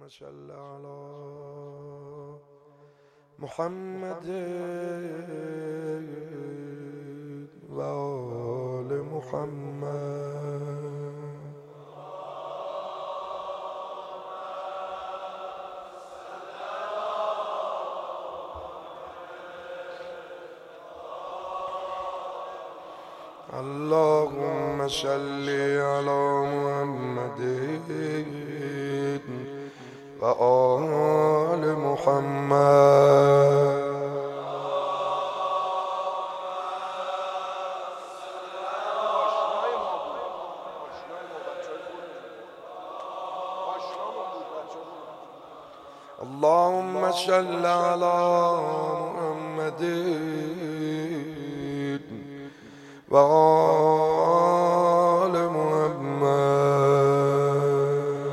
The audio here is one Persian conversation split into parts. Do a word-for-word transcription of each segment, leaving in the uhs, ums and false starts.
اللهم صل على محمد و آل محمد. اللهم صل على محمد و آل محمد. اللهم صل على محمد و آل محمد.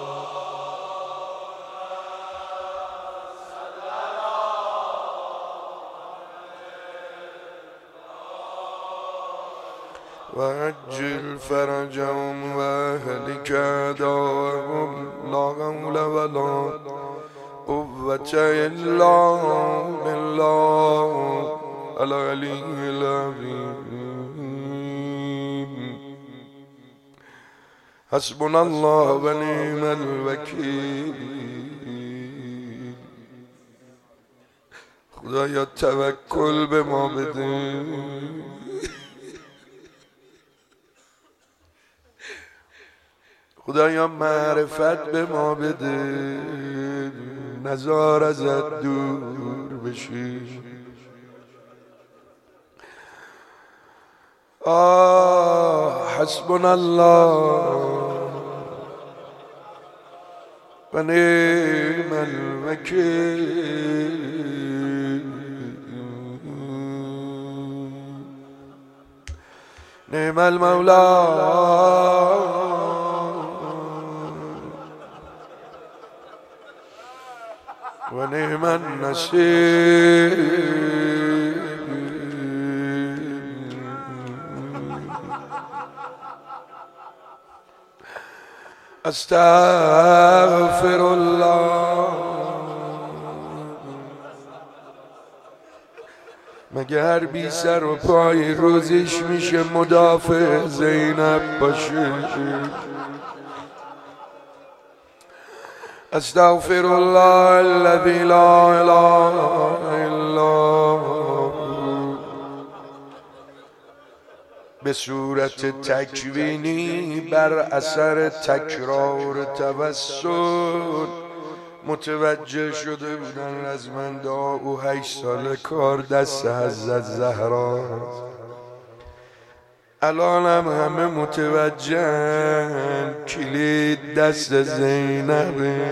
و عجل فرجهم و اهلک اعداءهم لا حول ولا قوة الا بالله العلی العظیم. حسبنا الله و نعم الوکیل. خدایا توکل به ما بده، خدایا معرفت به ما بده، نزار ازت دور بشی. آه حسبنا الله و نعم الوکیل. نعم المولا و نعم النصیر. استغفر الله. مگر بی سر و پای روزش میشه مدافع زینب باشه؟ استغفر الله الذي لا اله الا هو. به صورت تکوینی بر اثر تکرار توسل متوجه شده بودن رزمنده او هشت سال کار دست حضرت زهرا. الان هم همه متوجهن کلید دست زینبه.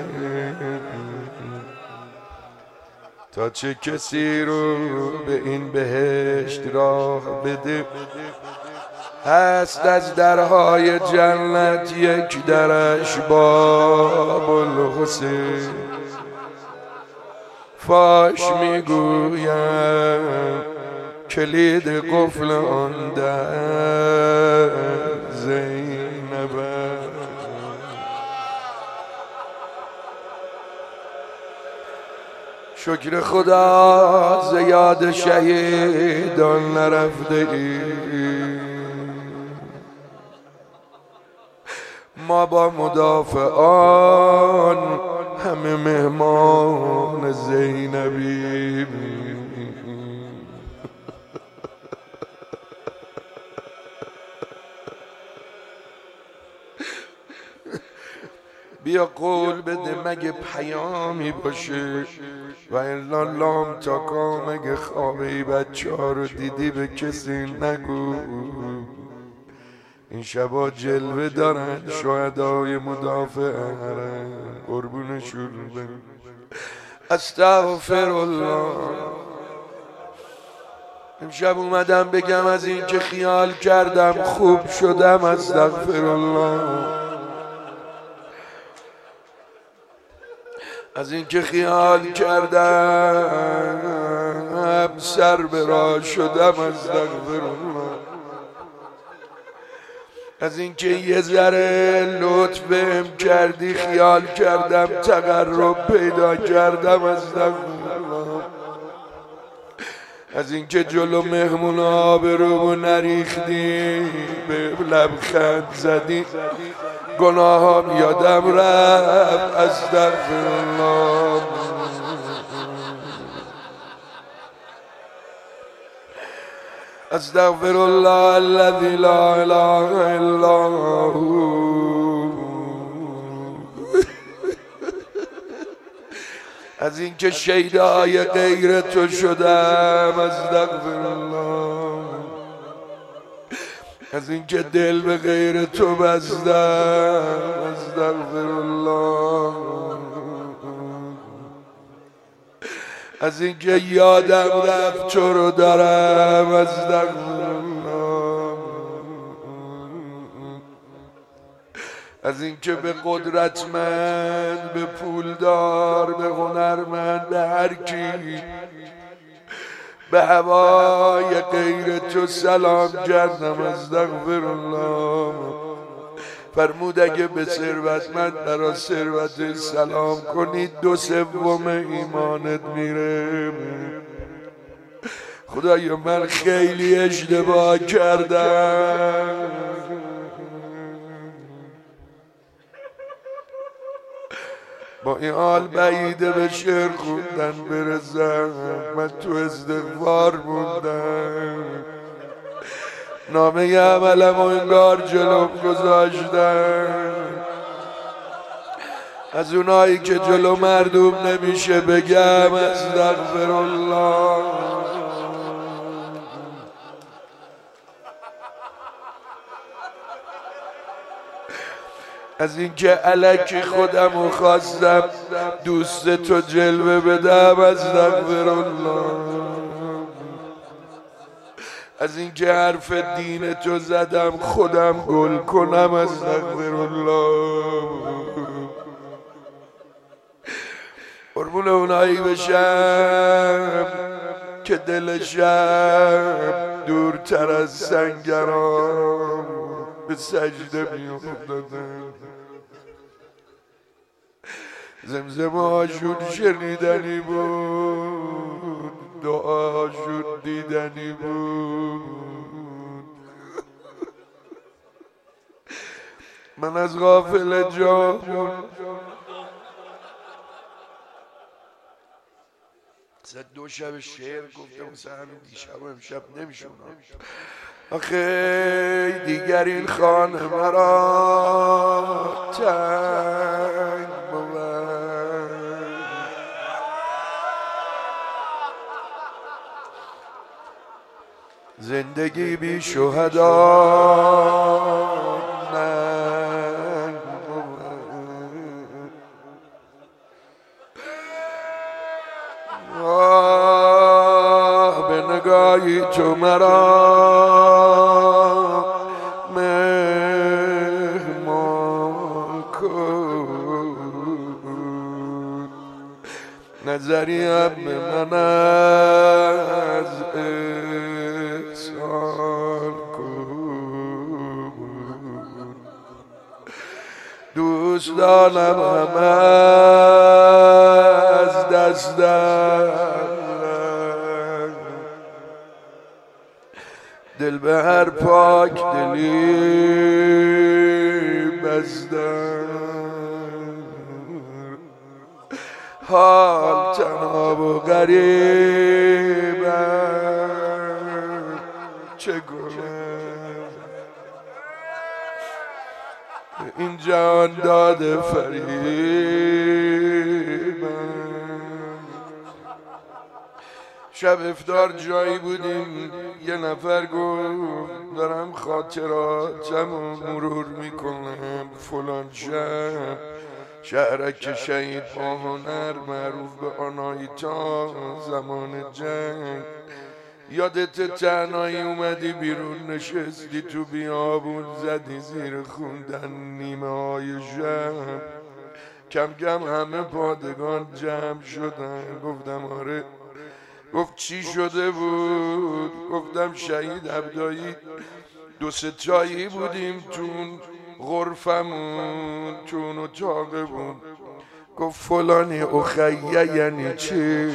تا چه کسی رو به این بهشت راه بده، هست از درهای جنت یک درش باب الحسین. فاش میگویم کلید قفل آن در زینب. شکر خدا زیاد شهیدان نرفته ای. ما با مدافعان همه مهمان زینبی. بیا قول بده مگه پیامی باشه، و الا لام تا کا مگه خوابه بچه ها رو دیدی به کسی نگو. این شبا جلوه دارن شهدای مدافع قربونشون برم. استغفر الله. امشب اومدم بگم از این که خیال کردم خوب شدم. استغفر الله. از این که خیال کردم سر به راه شدم. استغفر الله. از اینکه یه ذره لطف بهم کردی خیال کردم تقرب پیدا کردم از دغفرالله. از اینکه جلو مهمون آبرومو نریختی به لبخند زدی گناهام یادم رفت استغفرالله. استغفر الله الذي لا اله الا هو. از اینکه شیدای غیر تو شدم استغفر الله. از اینکه دل به غیر تو بستم استغفر الله. از اینکه یادم رفت تو رو دارم استغفر الله. از اینکه به قدرتمند، به پولدار، به هنرمند، به هر کی به هوای غیر تو سلام کردم استغفر الله. فرمود اگه به ثروتمند برا ثروت سلام کنید دو سوم ایمانت میره. خدایا من خیلی اشتباه کردم، با این حال بعیده به شعر خوندن برسم. من تو استغفار موندم، نامه عملم و انگار جلوم گذاشتن. از اونایی که جلو مردم نمیشه بگم استغفر الله. از اینکه الکی خودمو خواستم دوست تو جلوه بدم استغفر الله. از اینکه حرف دین تو زدم خودم گل کنم استغفر الله. قربون اونایی بشم که دلشم دورتر از سنگران به سجده میافتادن. زمزم هاشون شنیدنی بود، دعاشون دیدنی بود. من از غافل جامون سه دو شب شعر گفتم مثل همین دیشب و امشب نمیشونم. آخه دیگر این خانه مرا تنگ بود. زندگی بی شهدا ننگ بود. آه به نگاهی تو مرا مهمان کن. نظریم به من از احسان کن. دوست دارم همه از دستم دل به هر پاک دلی بستم. حال تنها و غریبم چگونه این جهان داده فریبم. شب افطار جایی بودیم یه نفر گفت دارم خاطراتم رو مرور میکنم فلان شب شهرک شهید با هنر معروف به آنایتا زمان جنگ. یادت تنهایی اومدی بیرون نشستی تو بیابون زدی زیر خوندن نیمه های شب. کم کم همه پادگان جمع شدن. گفتم آره. گفت چی شده بود؟ گفتم شهید عبدایی دو سه جایی بودیم تون غرفمون تون اتاقه بود. گفت فلانی اخیه یعنی چی؟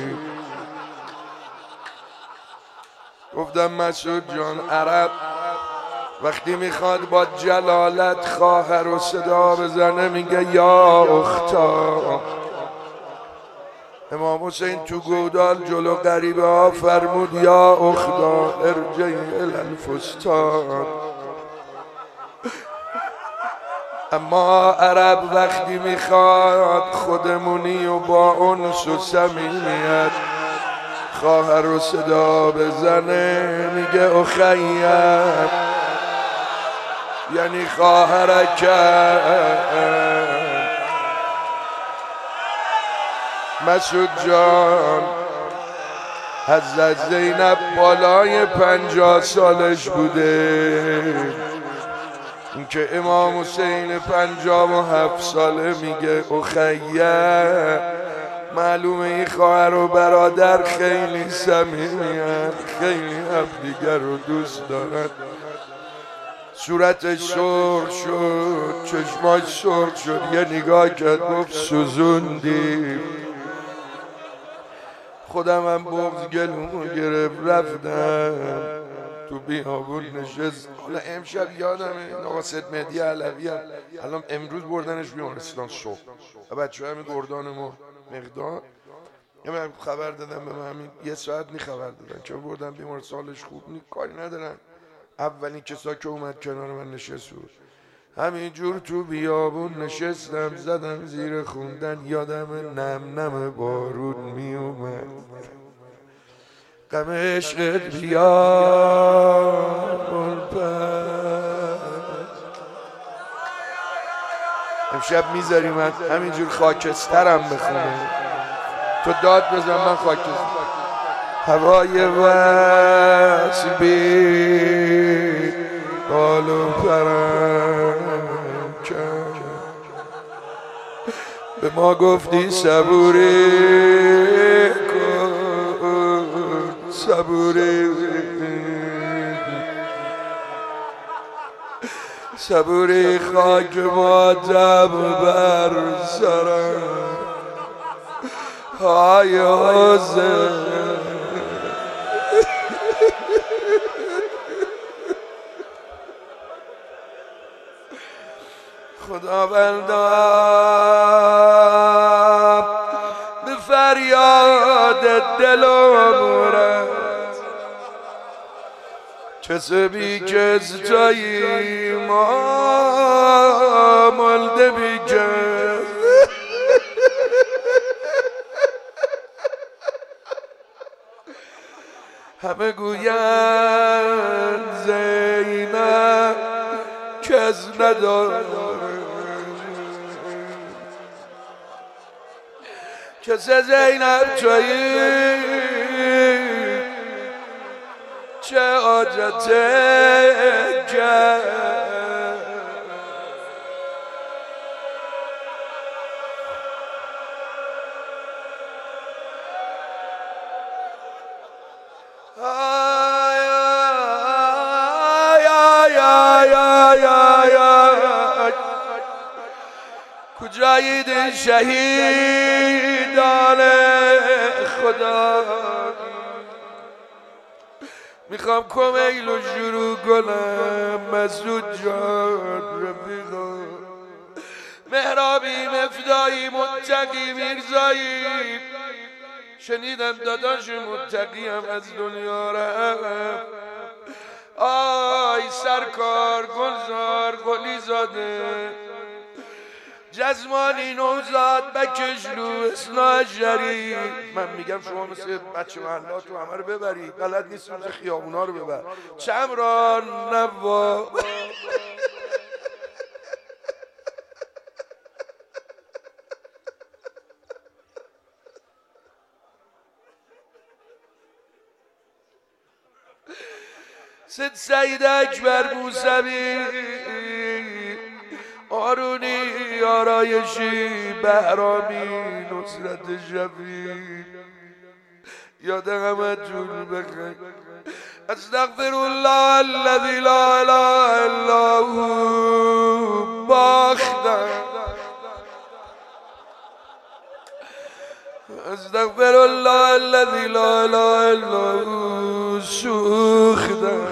گفتم مسعود جان عرب وقتی میخواد با جلالت خواهر و صدا بزنه میگه یا اختا. امام حسین تو گودال جلو غریبه ها فرمود یا اختا ارجعی الی الفستان. اما عرب وقتی میخواد خودمونی و با انس و صمیمیت خواهر و صدا بزنه میگه اخیر یعنی خواهرکم. مسعود جان حضرت زینب بالای پنجاه سالش بوده، این که امام حسین پنجاه و هفت ساله میگه اخیر، معلومه این خواهر و برادر خیلی صمیمی‌اند، خیلی همدیگر رو دوست دارن. صورتش سرخ شد، چشماش سرخ شد، یه نگاه کرد گفت سوزوندی. خودم هم بغض گلومو گرفت رفتم تو بیابون نشست. حالا امشب یادمه آقا سید مهدی علوی هم الان امروز بردنش بیمارستان صبح و بچه همین گردان ما مقدار من خبر دادم به من همین یه ساعت نی خبر دادن چون بردن بیمارستان حالش خوب نی، کاری ندارن. اولین کسا که اومد کنار من نشست بود. همینجور تو بیابون نشستم زدم زیر خوندن، یادم نم نم بارون می اومد. غم عشقت بیار بلپر. امشب میذاری من همینجور خاکسترم بخونه، تو داد بزن من خاکستر. هوای وصل بی بال و پرم کرد، به ما گفتی صبوری کن صبوری صبوری خاک ماتم بر سرم های حسین. خداوندم به فریاد دلم رس، کسی بی کس جایی ما ملده بی کس. همه گویند زینب کس نداره، کس زینب تویی چه حاجت کرد. آی آی آی آی آی کجایید شهیدان خدا. میخوام کمیل و شروع کنم. مسعود جان رفیقا، مهرابی مفدایی متقی میرزایی، شنیدم داداش متقی هم از دنیا رفت. آی سرکار گلزار قلی زاده جزمانی نوزاد بکشلو اسنا شریف. من میگم شما مثل بچه محلاتو همه رو ببرید، بلد نیست مثل خیابونا رو ببر. چمران نوا سید سید اکبر موسوی آرونی آرایشی بهرامی نصرت شفیع، یاد همه طول بخیر. استغفر الله الذي لا اله الا هو باختم. استغفر الله الذي لا اله الا هو سوختم.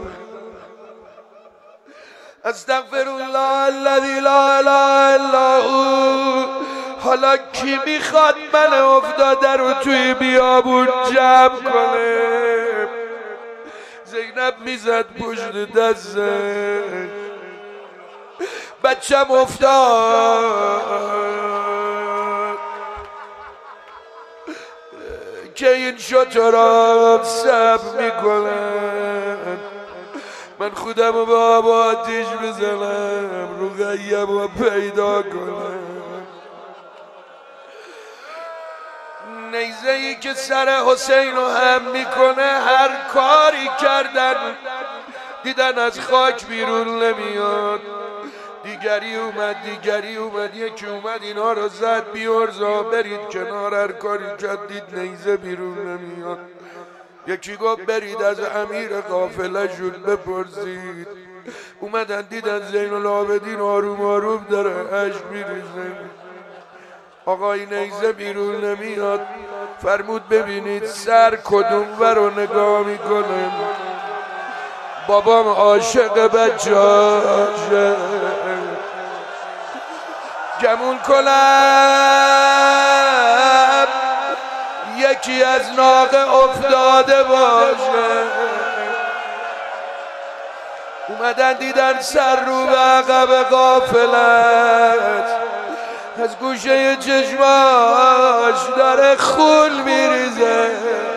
استغفر الله الذي لا اله الا هو. حالا کی میخواد من افتاده رو توی بیابون جمع کنه؟ زینب میزد پشت دستش. بچم افتاد که این شترها سب میکنن، من خودم رو به آب آتیش بزنم، رقیه رو پیدا کنم. نیزه ای که سر حسین رو هم میکنه، هر کاری کردن دیدن از خاک بیرون نمیاد. دیگری اومد دیگری اومد یکی اومد اینا رو زد، بیارزا برید کنار، هر کاری کرد دید نیزه بیرون نمیاد. یکی گفت برید از امیر قافله شون بپرسید. اومدن دیدن زین العابدین آروم آروم داره اش میریزه. آقای نیزه بیرون نمیاد. فرمود ببینید سر کدوم ور رو نگاه میکنه. بابام عاشق بچه‌هاشه، گمون کنم یکی از ناقه افتاده باشه. اومدن دیدن سر رو به عقب غافلت، از گوشه چشماش داره خون میریزه.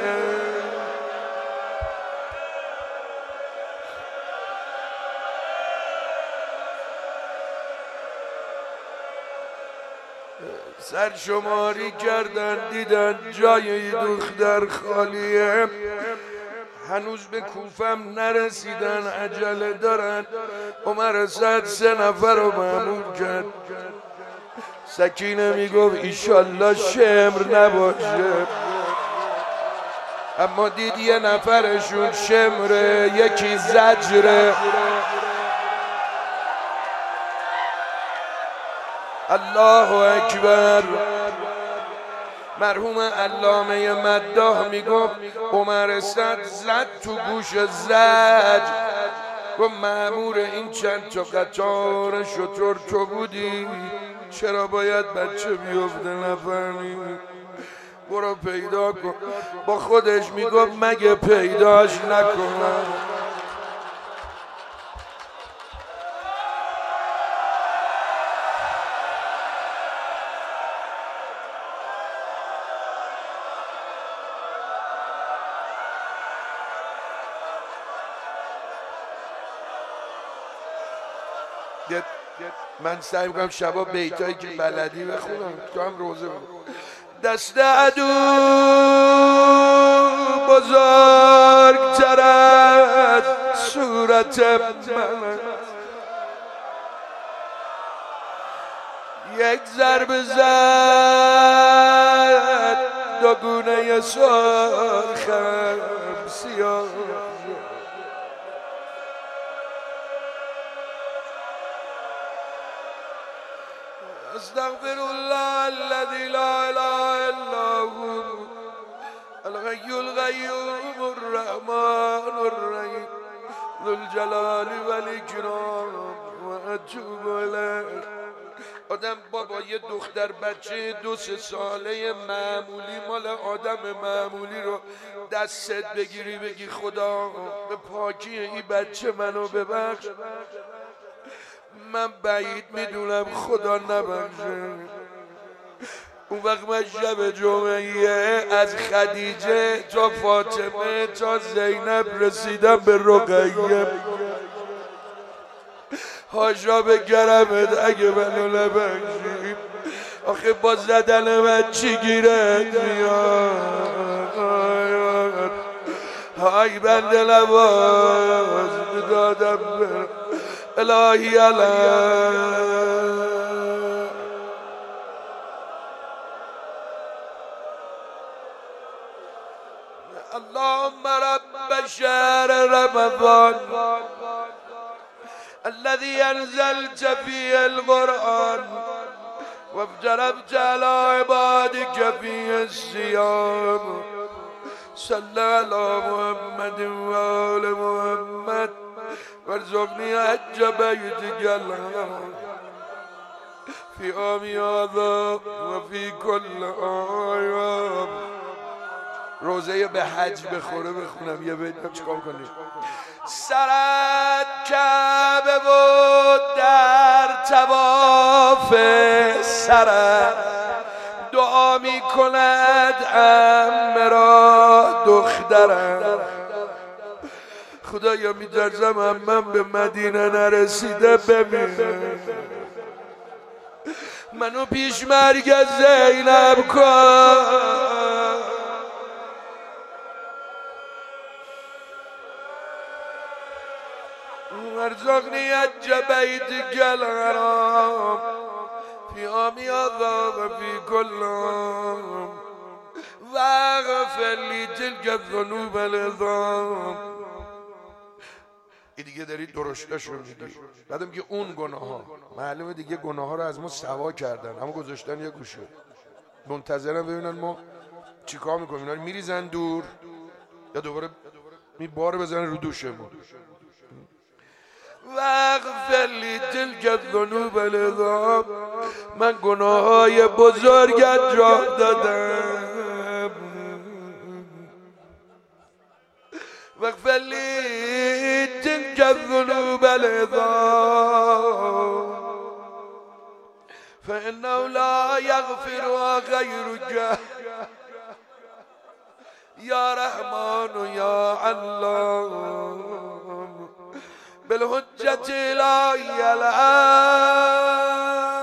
سر شماری کردن دیدن جای دختر خالیه. هنوز به کوفم نرسیدن، عجله دارن. عمر سعد سه نفر رو مأمور کرد. سکینه میگفت ایشالله شمر نباشه، اما دید یه نفرشون شمره یکی زجره. الله اکبر. مرحوم علامه مداح میگفت عمر سعد زد تو گوش زج، گفت مأمور این چند تا قطار شتر تو بودی، چرا باید بچه بیفته نفهمی؟ برو پیدا کن. با خودش میگفت مگه پیداش نکنم. من سعی میکنم شبا بیتایی که بلدی بخونم، تو هم روزه بخون. دست عدو بزرگتر از صورت من، یک ضربه زد دو گونه سرخم سیاه. استغفر الله الذي لا اله الا هو الحي القيوم الرحمن الرحيم ذو الجلال والاكرام واتوب الیه. آدم بابا یه دختر بچه دو سه ساله معمولی مال آدم معمولی رو دستت بگیری بگی خدا به پاکی این بچه منو ببخش، من بعید میدونم خدا نبخشه. اون وقت من شب جمعه از خدیجه تا فاطمه تا زینب رسیدم به رقیه. حاشا به گرمت اگه منو نبخشی، آخه با زدن من چی گیرت میاد؟ های بنده لباس دادم برم الهی علی اللهم رب شهر رمضان الذي أنزلت فيه القرآن وافترضت على عبادك فيه الصيام صل على محمد وآل محمد وارزقني حج بيتك الحرام في عام هذا وفي كل عام. روزه به حج بخوره بخونم یه بیتم چیکار کنی؟ سرت کعبه بود در طواف سرت دعا می کند عمه را دخترم خدایا می ترسم عمم به مدینه نرسیده بمیره منو پیش مرگ زینب کن وارزقني حج بيتك الحرام في عام هذا وفي كل عام واغفر لي تلك الذنوب العظام. این دیگه دارید درشتش رو میگی. بعدم که اون گناه ها معلومه دیگه گناه ها رو از ما سوا کردن اما گذاشتن یه گوشه منتظرم ببینن ما چیکار میکنیم. اینا رو میریزن دور یا دوباره می بار بزنن رو دوشمون. واغفر لی تلک الذنوب العظام من گناه های بزرگت را دادم. واغفر لی تلک الذنوب العظام فإنه لا يغفرها غيرك یا رحمان یا علام بالحجة الهی الان